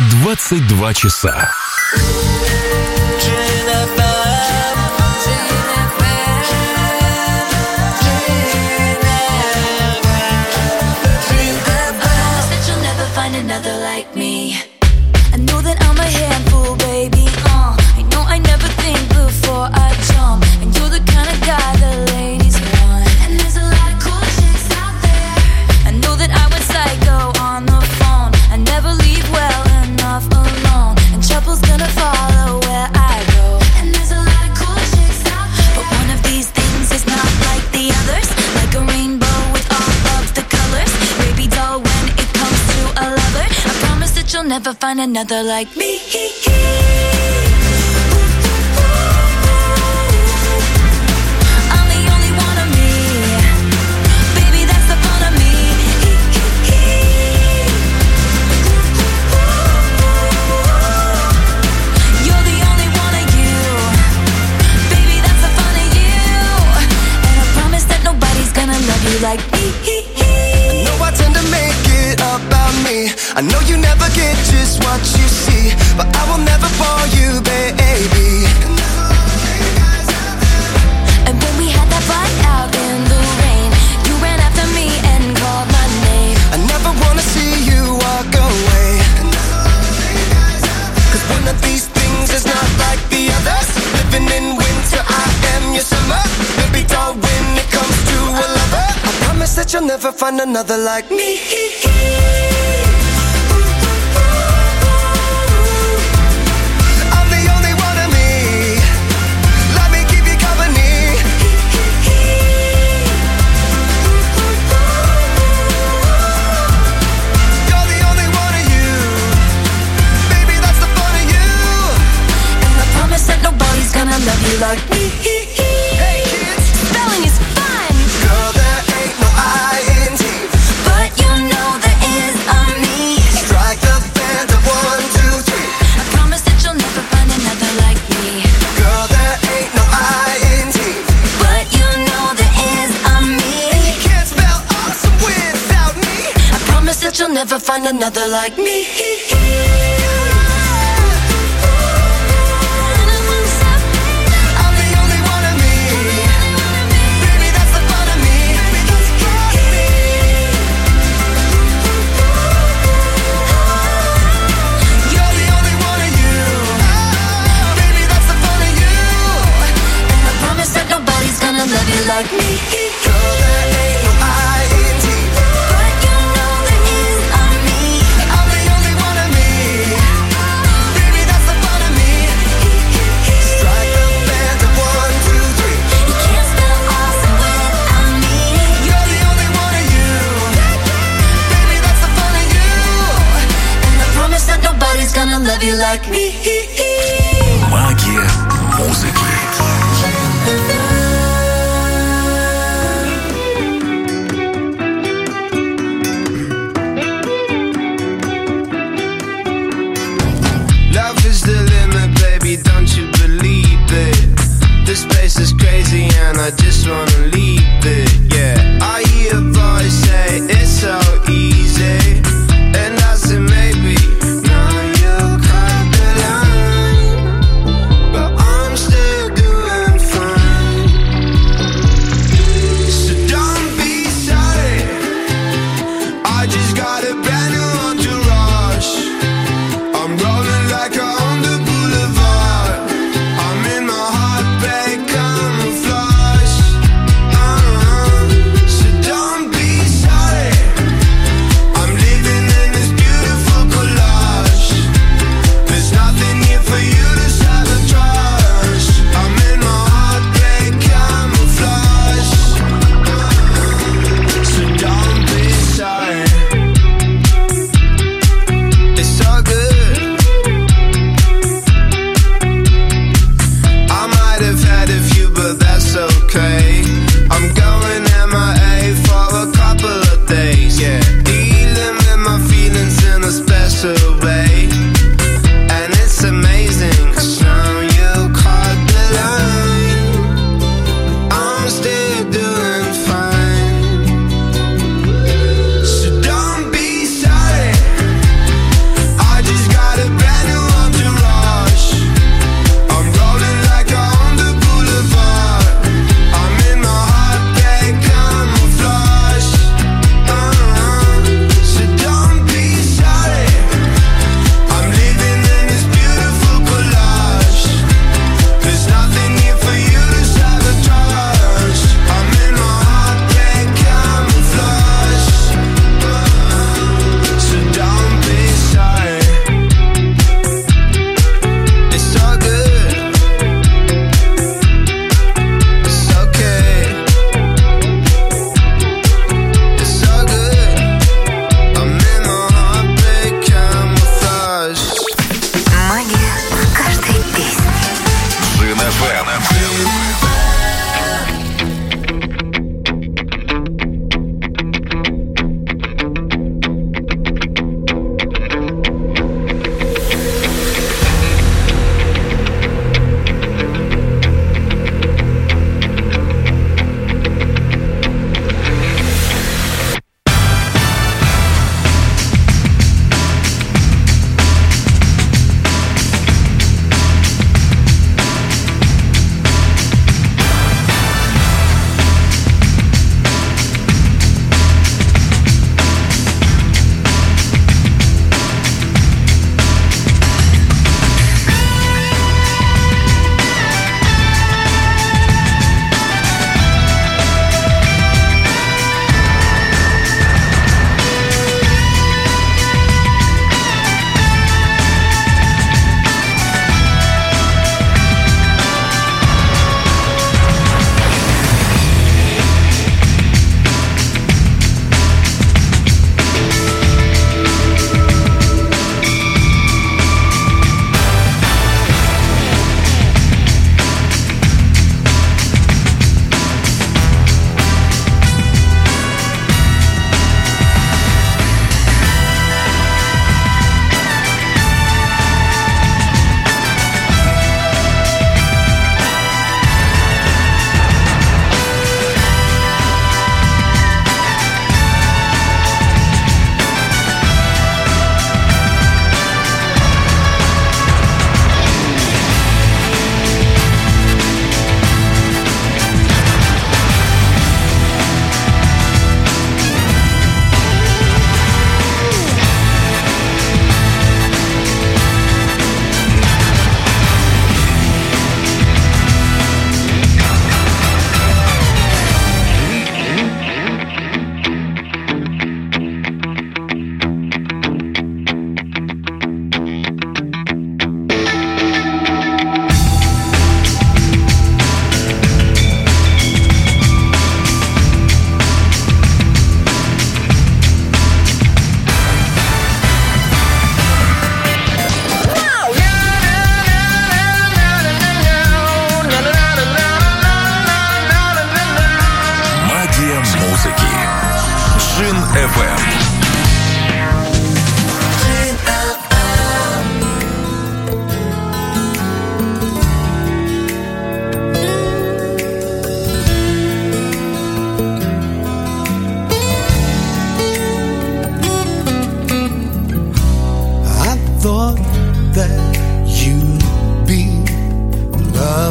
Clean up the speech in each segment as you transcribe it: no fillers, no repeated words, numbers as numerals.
22 часа. Another like me. I know that I'm a handful, baby. I know I never think before I jump, and you're the kind of guy the ladies want. And there's a lot of cool chicks out there. I know that I went psycho on the phone. I never leave well enough alone, and trouble's gonna follow where I go. And there's a lot of cool chicks out there, but one of these things is not like the others. Like a rainbow with all of the colors, baby doll. When it comes to a lover, I promise that you'll never find another like me. I'm the only one of me, baby, that's the fun of me. You're the only one of you, baby, that's the fun of you. And I promise that nobody's gonna love you like me. I know I tend to make it about me. I know you never get just what you see, but I will never bore you, baby. And when we had that fight out in the rain, you ran after me and called my name. I never wanna see you walk away, 'cause one of these things is not like the others. Living in winter, I am your summer. Baby doll, when it comes to a lover, I promise that you'll never find another like me. Love you like me. Hey kids, spelling is fun. Girl, there ain't no I-N-T, but you know there is on me. Strike the band of 1, 2, 3. I promise that you'll never find another like me. Girl, there ain't no I-N-T, but you know there is on me. And you can't spell awesome without me. I promise that you'll never find another like me. Love you like me. Girl, there ain't no I-N-T, but you know there is on me. I'm the only one of me. Baby, that's the fun of me. Strike the band of 1, 2, 3. You can't spell awesome without me. You're the only one of you. Baby, that's the fun of you. And I promise that nobody's gonna love you like me. Магия музыки. Don't you believe it? This place is crazy and I just wanna leave it, yeah. I hear a voice say it's so easy, and I say maybe, now you cut the line, but I'm still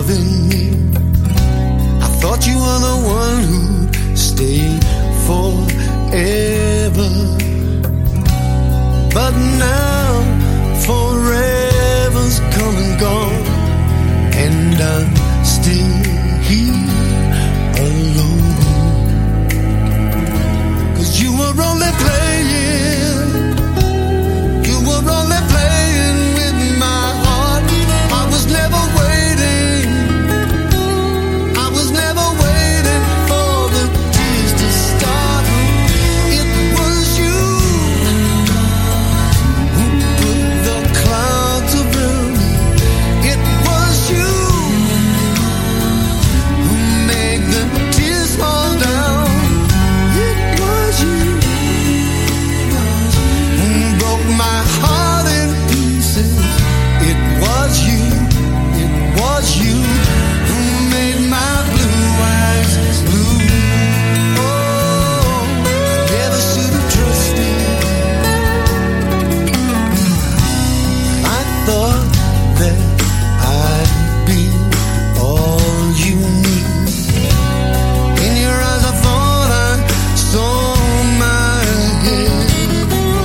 loving me. I thought you were the one who'd stay forever. But now forever's come and gone, and I'm still here alone. 'Cause you were only playing, you were only playing with my heart. I was never waiting, I was never waiting for the tears to start. It was you who put the clouds around me. It was you who made the tears fall down. It was you who broke my heart in pieces. It was you, it was you who made my blue eyes blue. Oh, I never should have trusted. I thought that I'd be all you need. In your eyes I thought I saw my head,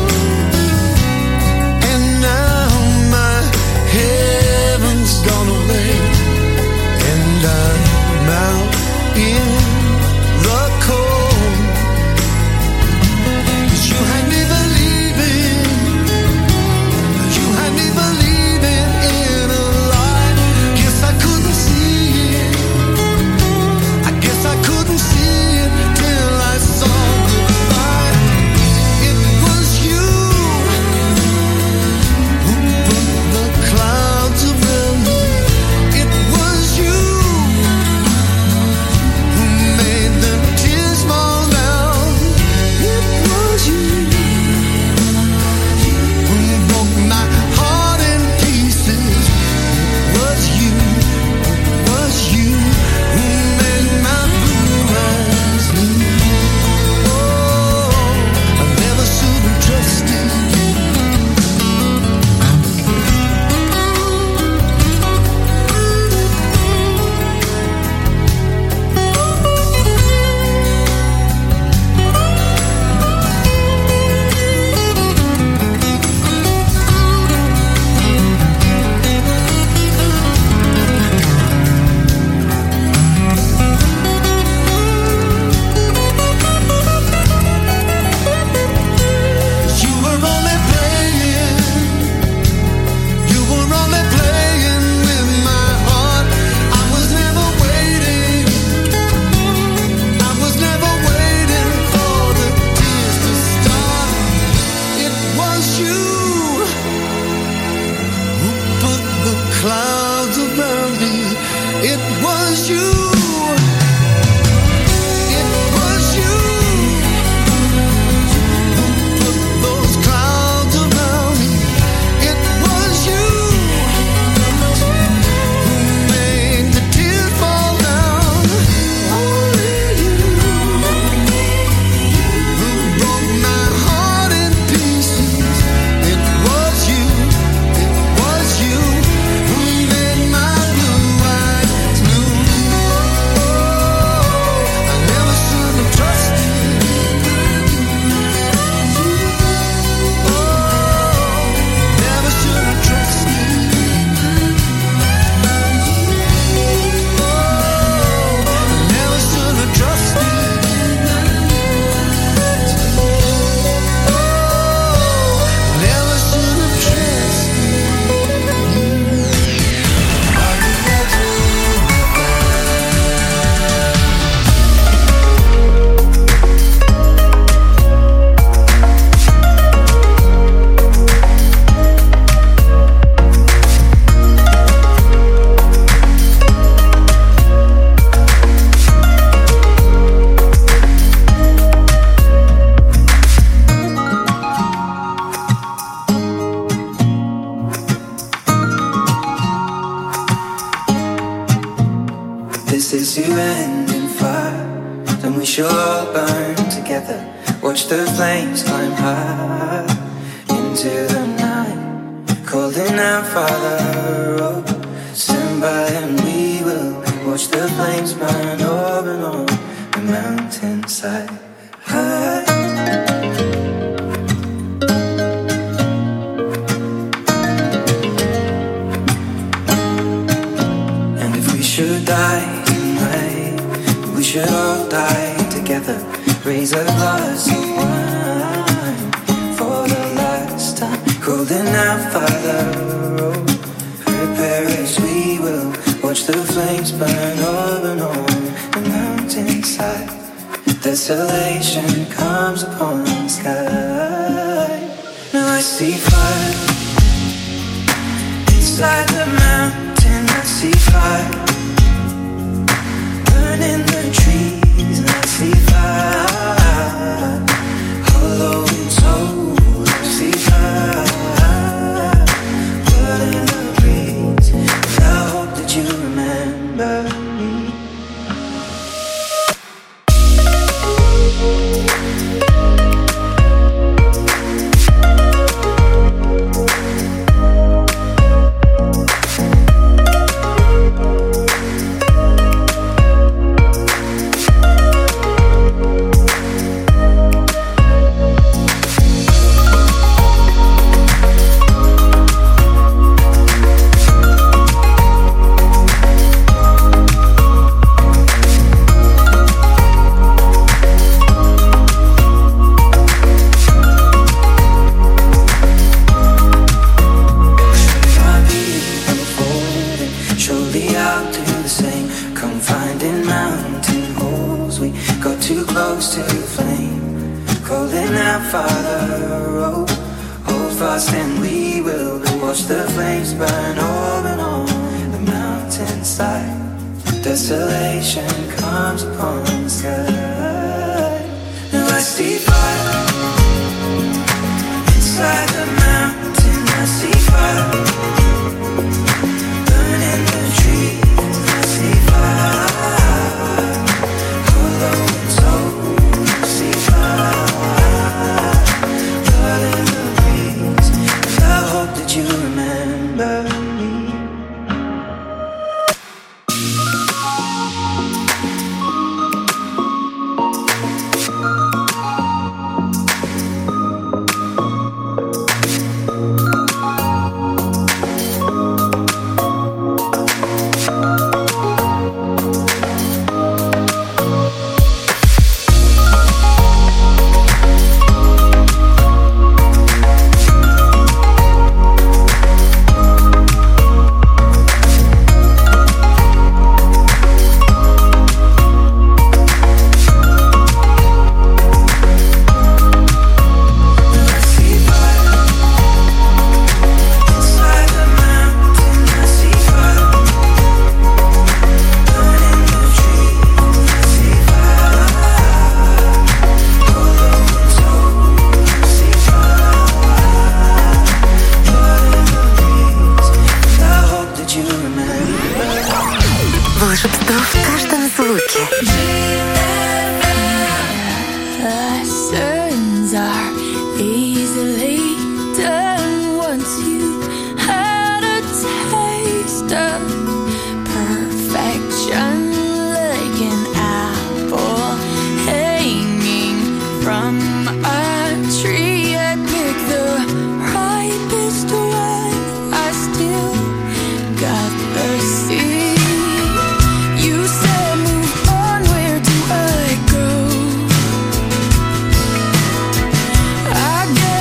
and now my heaven's gone away, and I'm out in the cold. 'Cause you had me believing, you had me believing in a lie. Guess I couldn't see it, I guess I couldn't see it till I saw goodbye. It was you who put the clouds around me. It was you who made the tears fall down. It was you who broke my heart in pieces. It was you, it was you who made my blue eyes blue. Oh, I never should have trusted you. You were only playing, you were only playing with my heart. I was never waiting, I was never waiting for the tears to start. It was you who put the clouds around me. It was you, it was you who put those clouds around me. It was you who made the tears fall down. Only you who broke my heart in pieces. It was you, it was you who made my blue eyes blue. Oh, I never should have trusted. Oh, never should have trusted. Oh, never should have trusted. Oh, never should have This is you ending fire, then we shall all burn together. Watch the flames climb high into the night, calling out, Father, oh, stand by and we will watch the flames burn over and on the mountainside. And if we should die tonight, we should all die together. Raise a glass of wine for the last time. Holding out by the road, prepare as we will watch the flames burn over and on the mountainside. Desolation comes upon the sky. Now I see fire inside the mountain. I see fire burning the trees, and I see fire hollow and soul. I see fire burning the breeze. I hope that you remember me. Desolation comes upon the sky. Now I see fire inside the mountain. I see fire burning the trees. I see fire hollow and soul. I see fire burning the breeze. And I hope that you remember me. I guess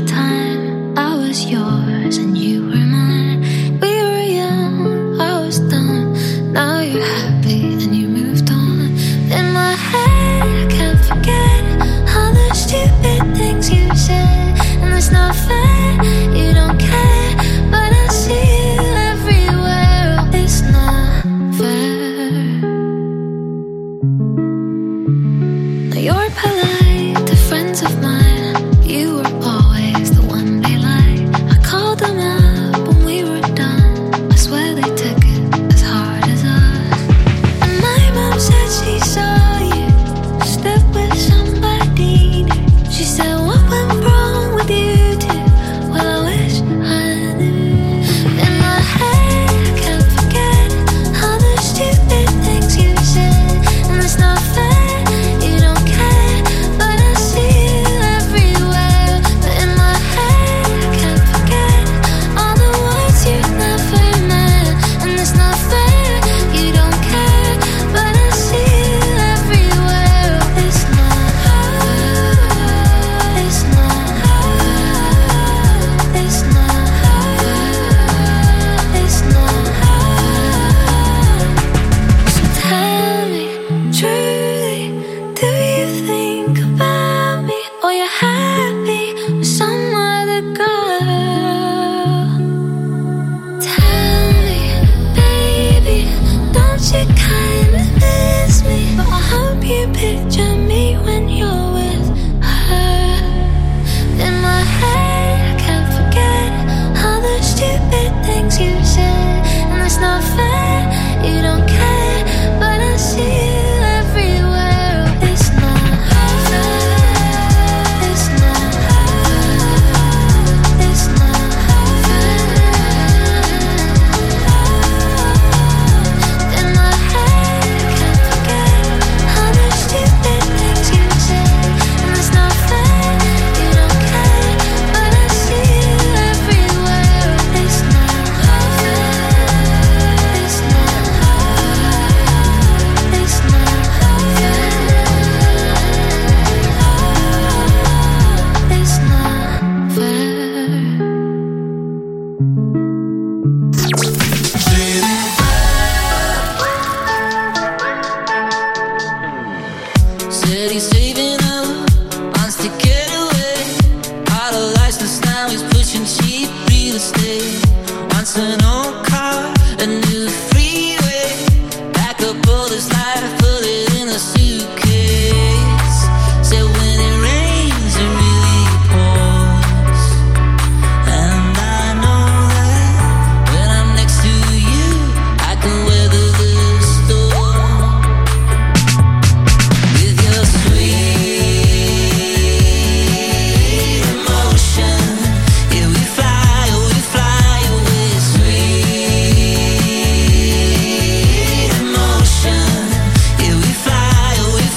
time I was yours and you were mine. We were young, I was done. Now you're happy and you moved on. In my head I can't forget all the stupid things you said. And it's not fair, you don't care, but I see you everywhere. Oh, it's not fair. Now you're polite to friends of mine. You were always the one they liked. I called them up when we were done. I swear they took it as hard as us. And my mom said she saw you step with somebody new. She said, what went wrong with you two? Well, I wish I knew. In my head I can't forget all the stupid things you said. And it's not fair, you don't care, but I see you everywhere. But in my head I can't forget all the words you never meant. And it's not fair, you don't care, but I see you everywhere. It's not fair, it's not fair, it's not fair, it's not fair. So tell me truly, do you think about me, or you're happy with some other girl? Tell me, baby, don't you kinda miss me? But I hope you picture me when you're with her. In my head I can't forget all the stupid things you said. And it's not fair, you don't care, but I see you everywhere. Oh, it's not fair, it's not fair, it's not fair. In my head I can't forget all the stupid things you said. And it's not fair, you don't care, but I see you everywhere. Oh, it's not fair, it's not fair, it's not fair, it's not fair. Said he's saving up, wants to get away. Out of license now, he's pushing cheap real estate. Wants an old car, a new freeway. Pack up all his life, put it in a suitcase. Said when it rains, it really pours. And I know that when I'm next to you, I can weather the storm. With your sweet emotion, yeah, we fly away. Sweet emotion, yeah, we fly away.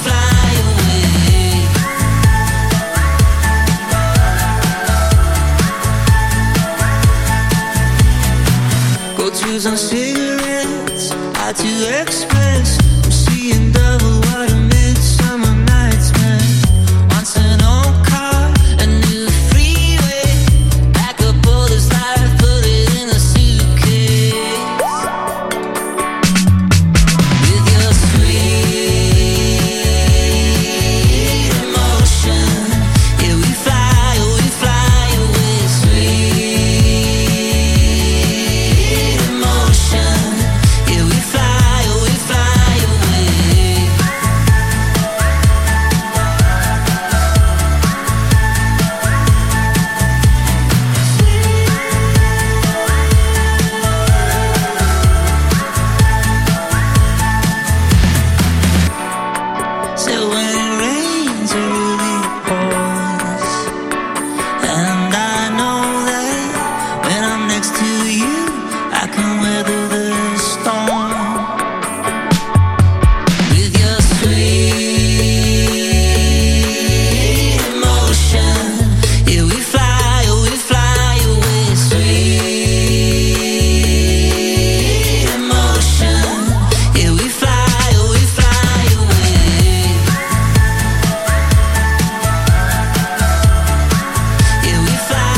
Go choose on cigarettes, out to Express. I'm seeing double what a midsummer night's meant. Wants an old car, a new freeway. Pack up all his life, put it in a suitcase. With your sweet emotion, yeah, we fly away. Sweet emotion, yeah, we fly away. Said when it rains, it really pours. And I know that when I'm next to you, I can weather the storm. With your sweet emotion, yeah, we fly away. Sweet emotion, yeah, we fly away. Yeah, we fly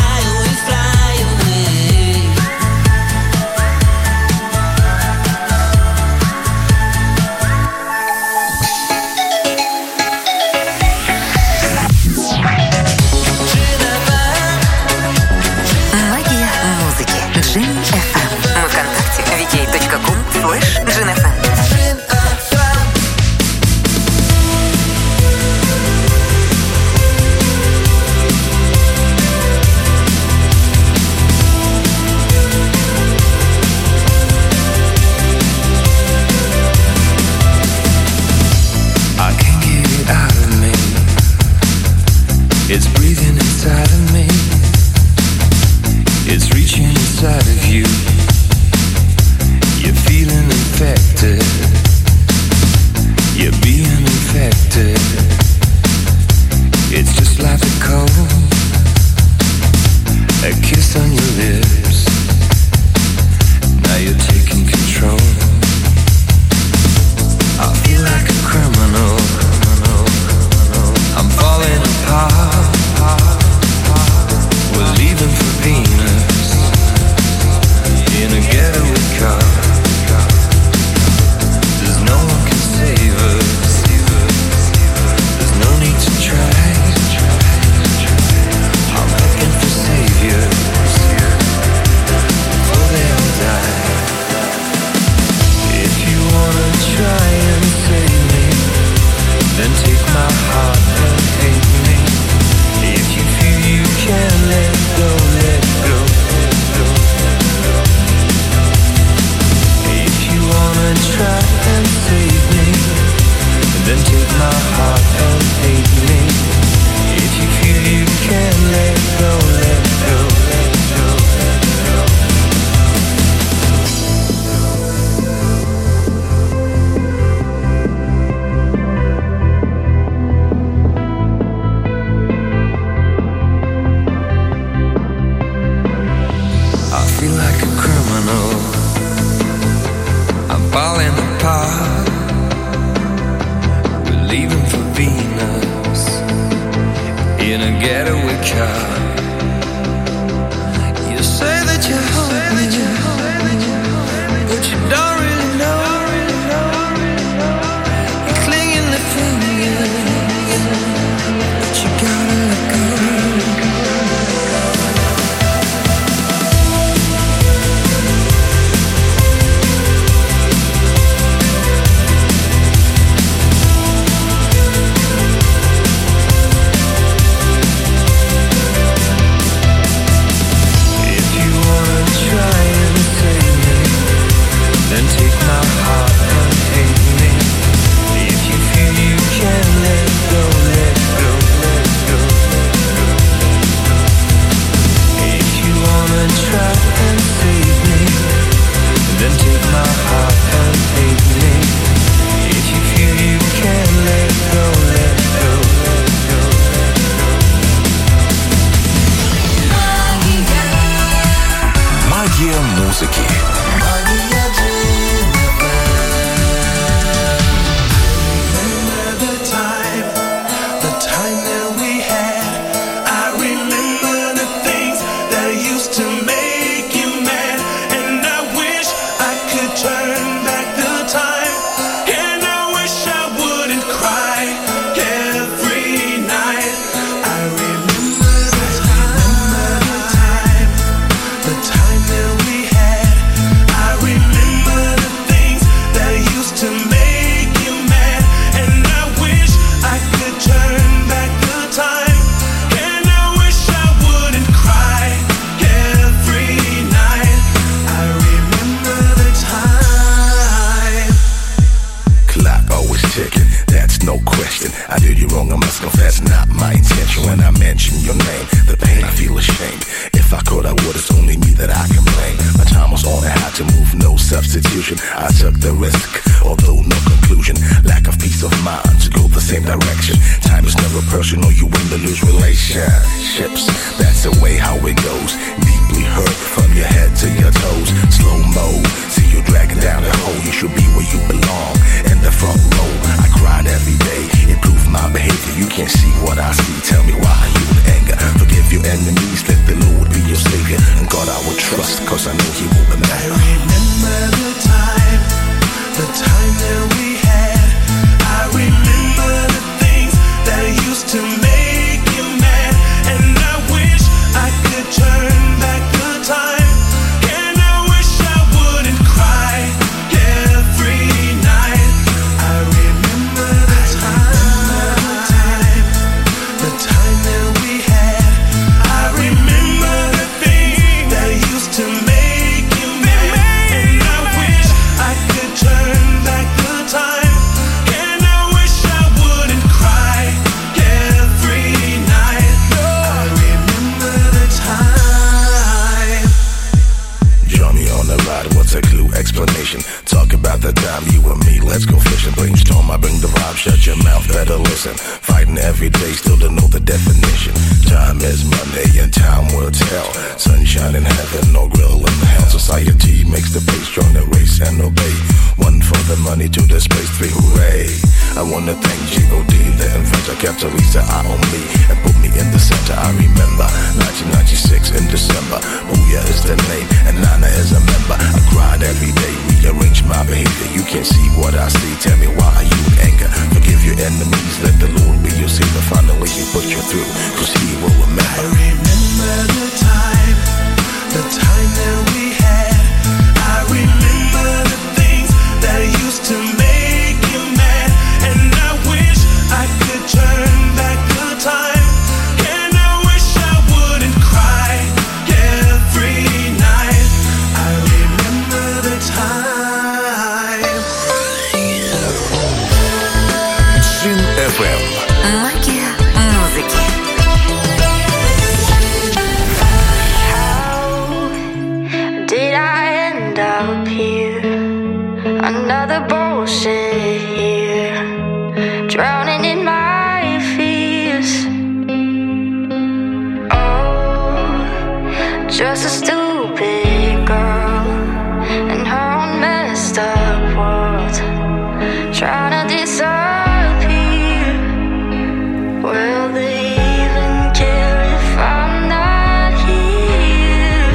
inside of you. You're feeling infected. You're being infected. It's just like a cold, a kiss on your lips. Now you're taking control. I feel like a criminal. I'm falling apart. We're leaving for Venus in a getaway car. There's no one can save us. There's no need to try. I'm looking for saviors before they all die. If you wanna try and save me, then take my heart and hate me. If you feel you can let go, let go, let go, let go. If you wanna try and save me, then take my heart and hate me. If you feel you can let go, let go, let go, let go. I feel like a criminal. I'm falling apart. We're leaving for Venus in a getaway car. You say that you hold me, but you don't really know. You're clinging to fingers, but you gotta let go. Then take my heart and hate me. If you feel you can let go, let go, let go, let go, let go. If you wanna try and save me, then take my heart and hate me. If you feel you can let go, let go, let go, let go. Магия музыки. I did you wrong, I must confess, not my intention. When I mention your name, the pain I feel ashamed. If I could, I would, it's only me that I can blame. My time was on, I had to move, no substitution. I took the risk, although no conclusion. Lack of peace of mind to go the same direction. Time is never personal, you win the lose relationships. That's the way how it goes. Deeply hurt from your head to your toes. Slow mo, see you dragging down the hole. You should be where you belong, in the front row. I cried every day, improve my behavior. You can't see what I see, tell me why you in anger. Forgive your enemies, let the Lord be your savior. And God I will trust, cause I know he will remember. I remember the time that we had. I remember the things that used to make you mad. And I wish I could turn back the time. And I wish I wouldn't cry every night. I remember the time that we had. I remember the things that used to make job, shut your mouth, better listen. Fighting every day, still don't know the definition. Time is money and time will tell. Sunshine in heaven, no grill in hell. Society makes the pace, join the race and obey. One for the money, two the space, three hooray. I wanna thank G.O.D, the inventor, kept Lisa eye on me and put me in the center. I remember 1996 in December. Booyah is the name and Nana is a member. I cried every day, rearrange my behavior. You can't see what I see, tell me why are you in anger? Forgive your enemies, let the Lord be your savior. Finally he put you through, cause he will remember. I remember the time that we had. I remember the things that used to make you mad. And I wish I could turn back the time. And I wish I wouldn't cry every night. I remember the time. Zin FM. Магия музыки. Did I end up here? Another bullshit here, drowning in my fears. Oh, just a stupid girl in her own messed up world, trying to disappear. Will they even care if I'm not here?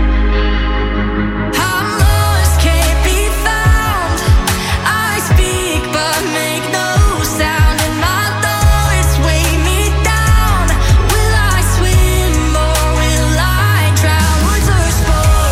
I'm lost, can't be found. I speak but make no sound, and my thoughts weigh me down. Will I swim or will I drown? Words are spoken.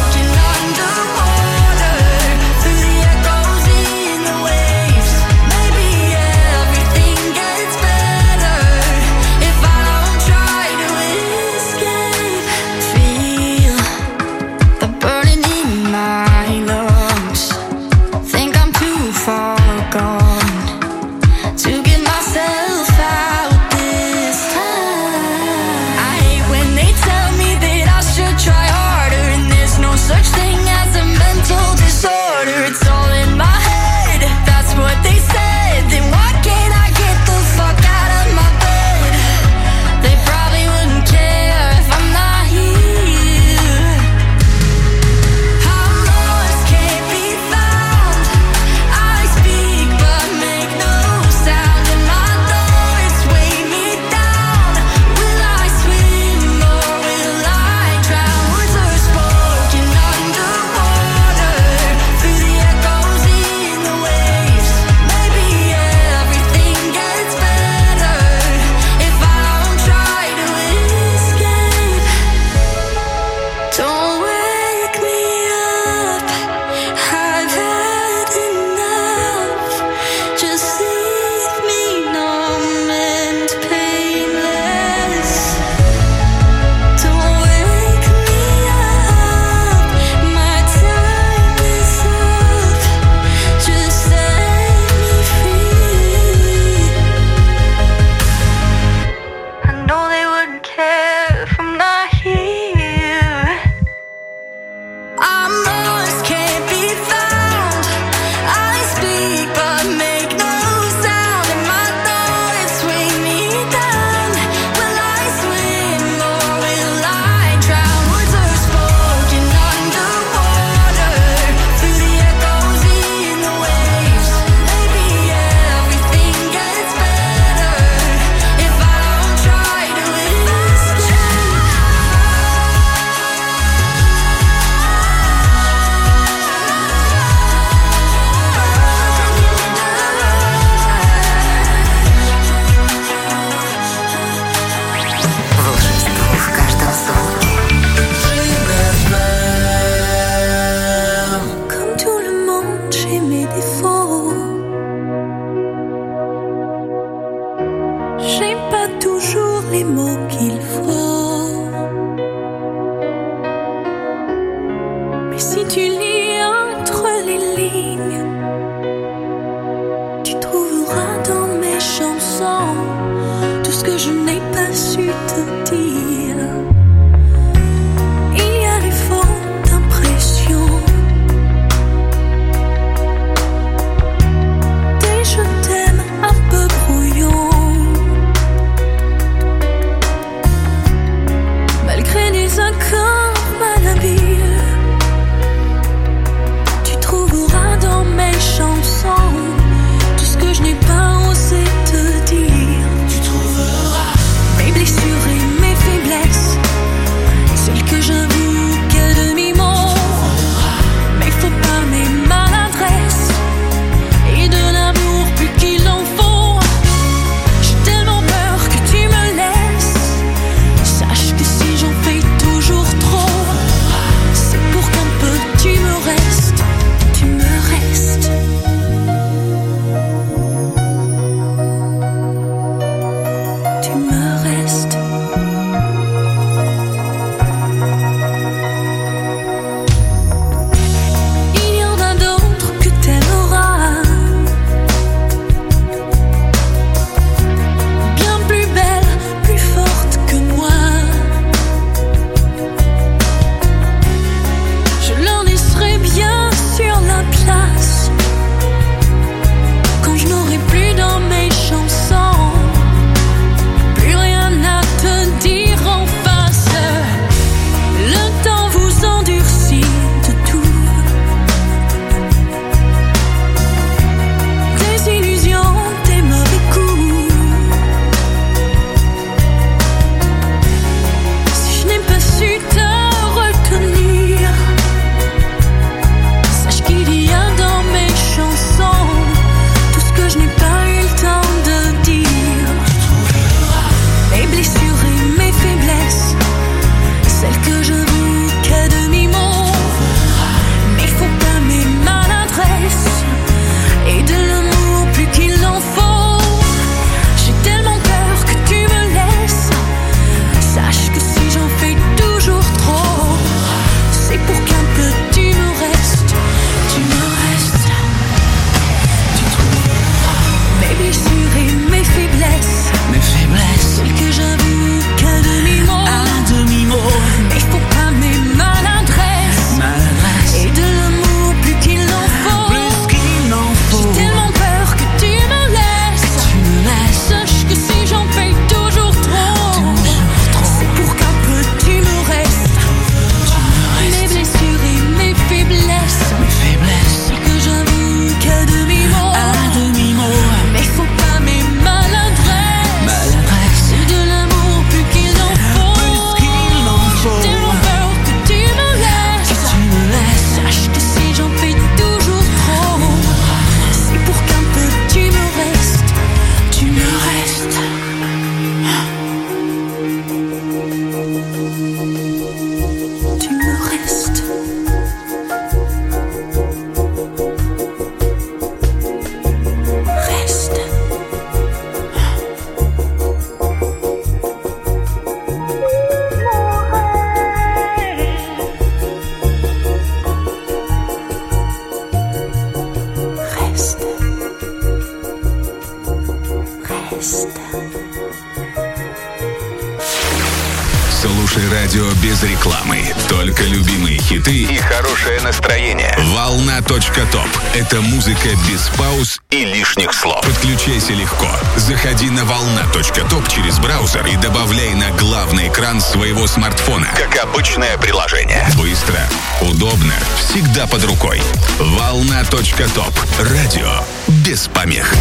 без рекламы, только любимые хиты и хорошее настроение. Волна.топ. Это музыка без пауз и лишних слов. Подключайся легко. Заходи на Волна.топ через браузер и добавляй на главный экран своего смартфона, как обычное приложение. Быстро, удобно, всегда под рукой. Волна.топ. Радио без помех.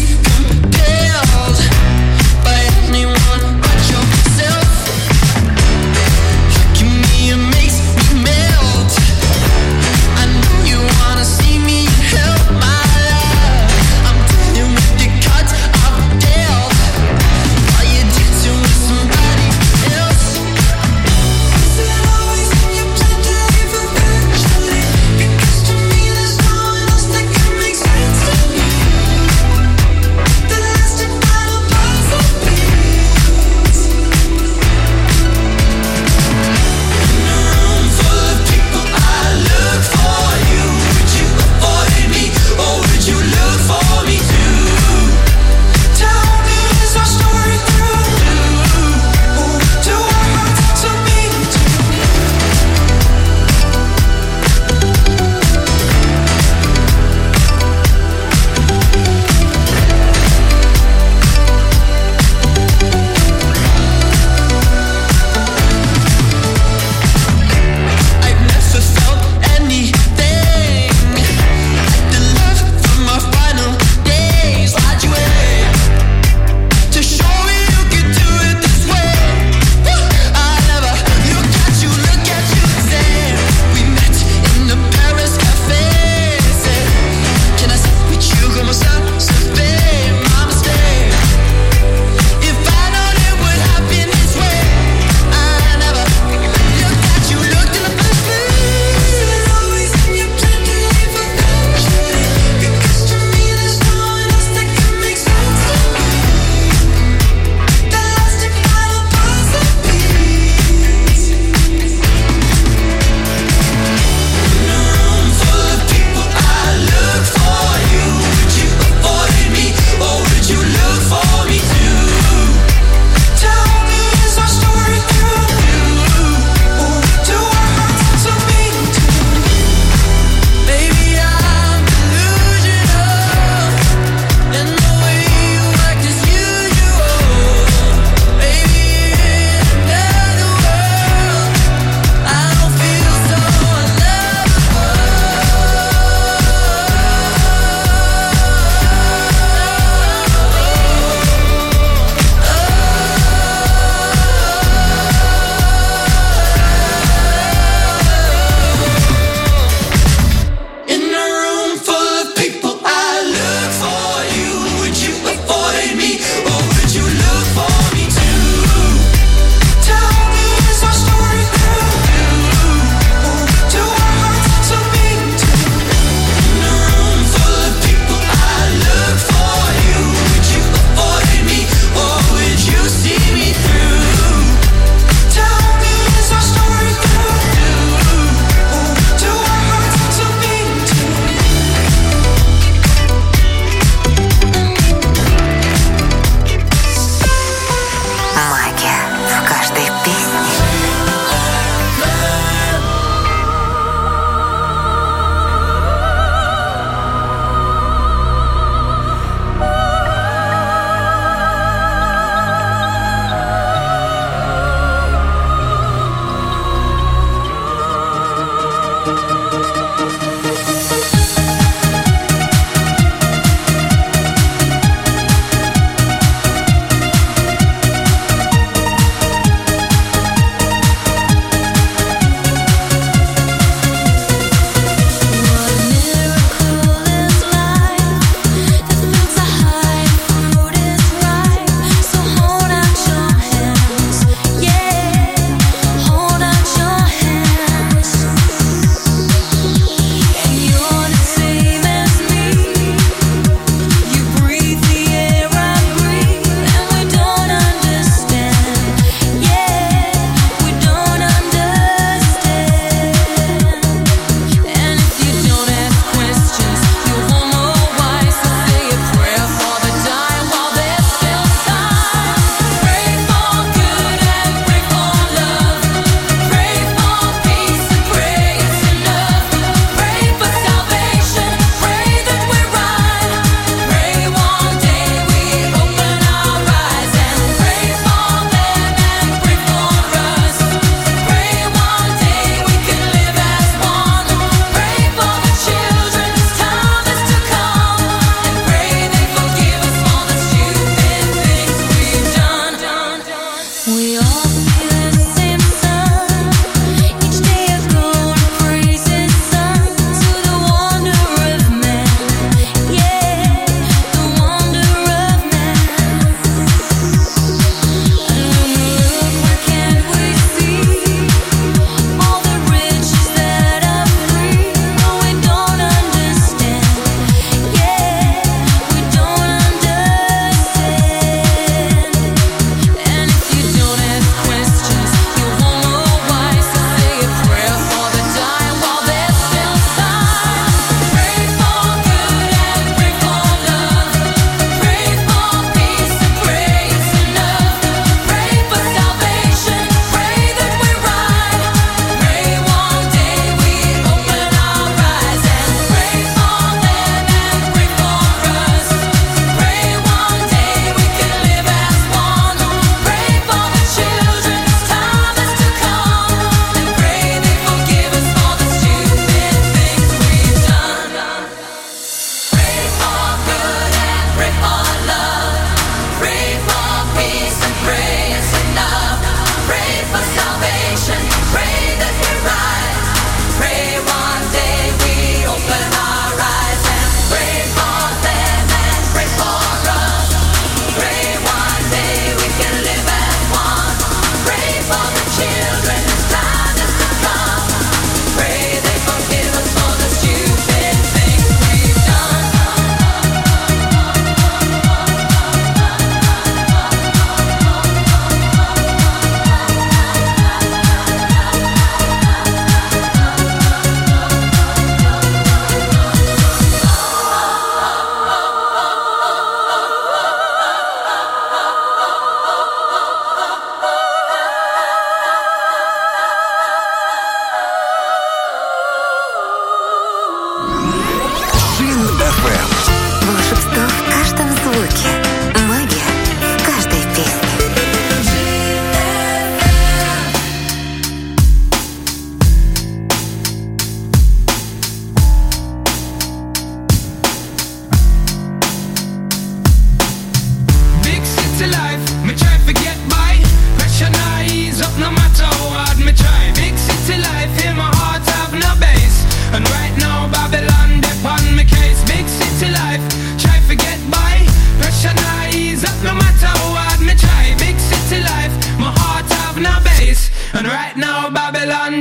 By anyone but yourself.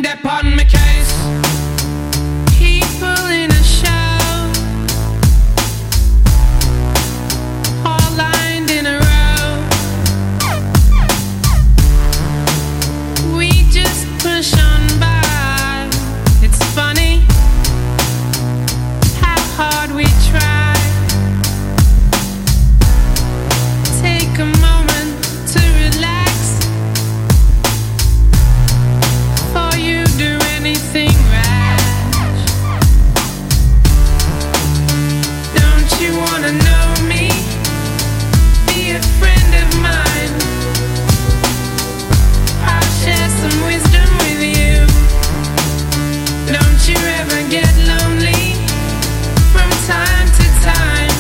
dep on my case. People in a show, all lined in a row. We just push on by. It's funny how hard we try. Take a moment to relax. Before you do anything rash. Don't you wanna know me? Be a friend of mine. I'll share some wisdom with you. Don't you ever get lonely from time to time.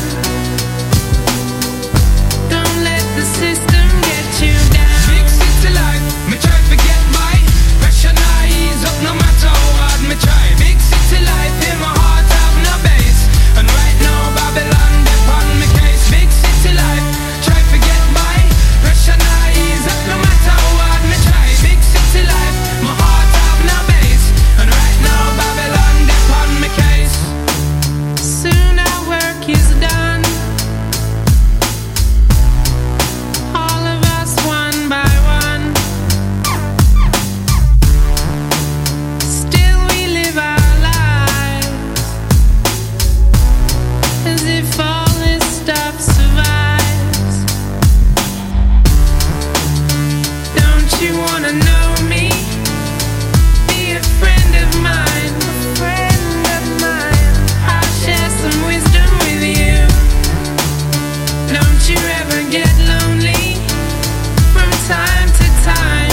Don't let the system get you down. Big city life, me try to get by. Pressure not ease up no matter how hard me try. Big city life, in my heart have no base. And right now Babylon dep on me case. Big city life, try to get by. Pressure not ease up no matter how hard me try. Big city life, my heart have no base. And right now Babylon dep on me case. Soon our work is done. All of us one by one. Still we live our lives as if all this stuff survives. Don't you wanna know me? Be a friend of mine. A friend of mine. I'll share some wisdom with you. Don't you ever get lonely from time to time.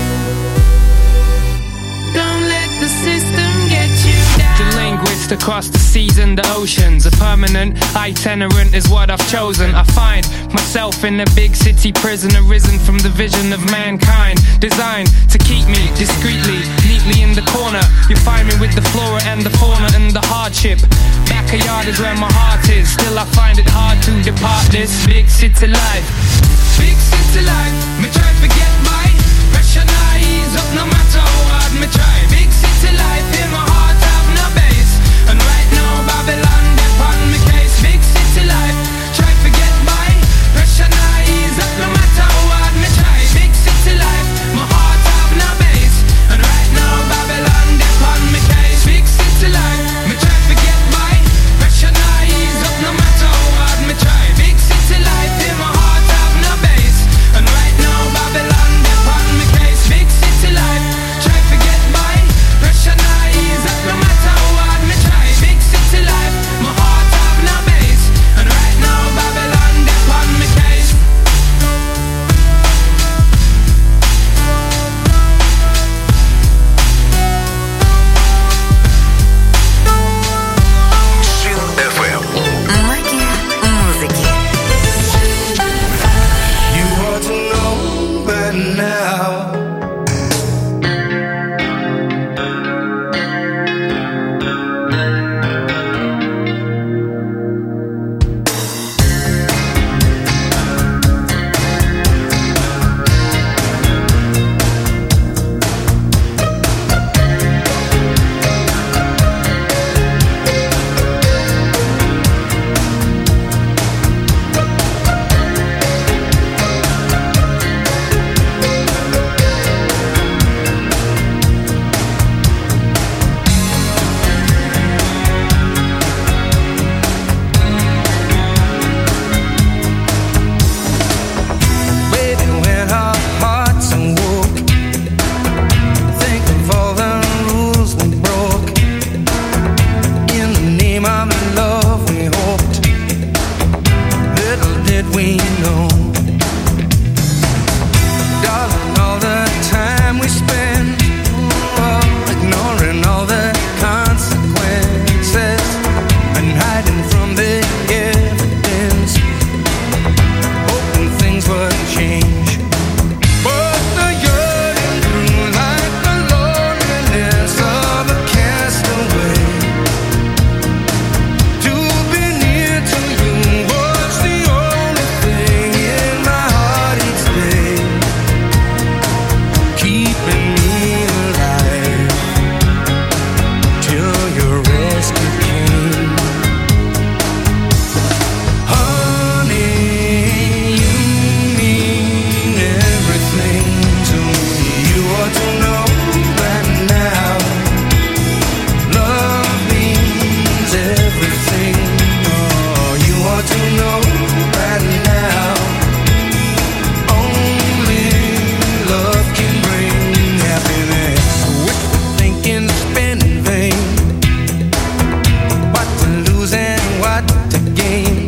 Don't let the system get you down. The linguist across the seas and the oceans. A permanent itinerant is what I've chosen. I find myself in a big city prison, arisen from the vision of mankind, designed to keep me discreetly, neatly in the corner. You find me with the flora and the fauna and the hardship. Backyard is where my heart is. Still I find it hard to depart this big city life. Big city life, me try to get by. Pressure not ease up no matter how hard me try. Big city life, in my heart have no base. And right now Babylon dep on me case. Big city life, try to get by. Pressure not ease up no matter how hard me try. Big city life, my heart have no base. And right now Babylon dep on me case. Big city life, me try to get by. Pressure not ease up no matter how hard me try. Big city life, in my heart have no base. And right now Babylon dep on me case. Big city life, try to get by. to gain